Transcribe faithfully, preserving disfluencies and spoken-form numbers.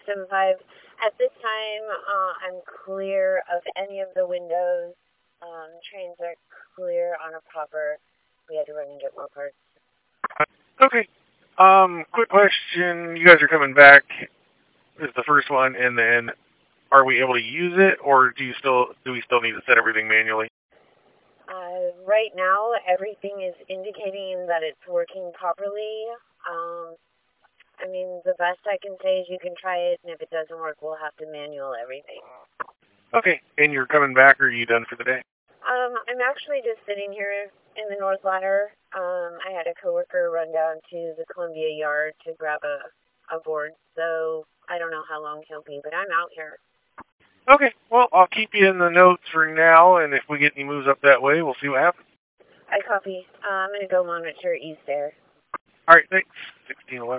seven five. At this time, uh, I'm clear of any of the windows. Um, trains are clear on a proper. We had to run and get more parts. Okay. Um, quick question. You guys are coming back is the first one, and then are we able to use it, or do you still do we still need to set everything manually? Uh, right now, everything is indicating that it's working properly. Um, I mean, the best I can say is you can try it, and if it doesn't work, we'll have to manual everything. Okay. And you're coming back, or are you done for the day? Um, I'm actually just sitting here in the North Ladder. Um, I had a coworker run down to the Columbia Yard to grab a, a board, so I don't know how long he'll be, but I'm out here. Okay. Well, I'll keep you in the notes for now, and if we get any moves up that way, we'll see what happens. I copy. Uh, I'm going to go monitor East Air. All right. Thanks. sixteen eleven.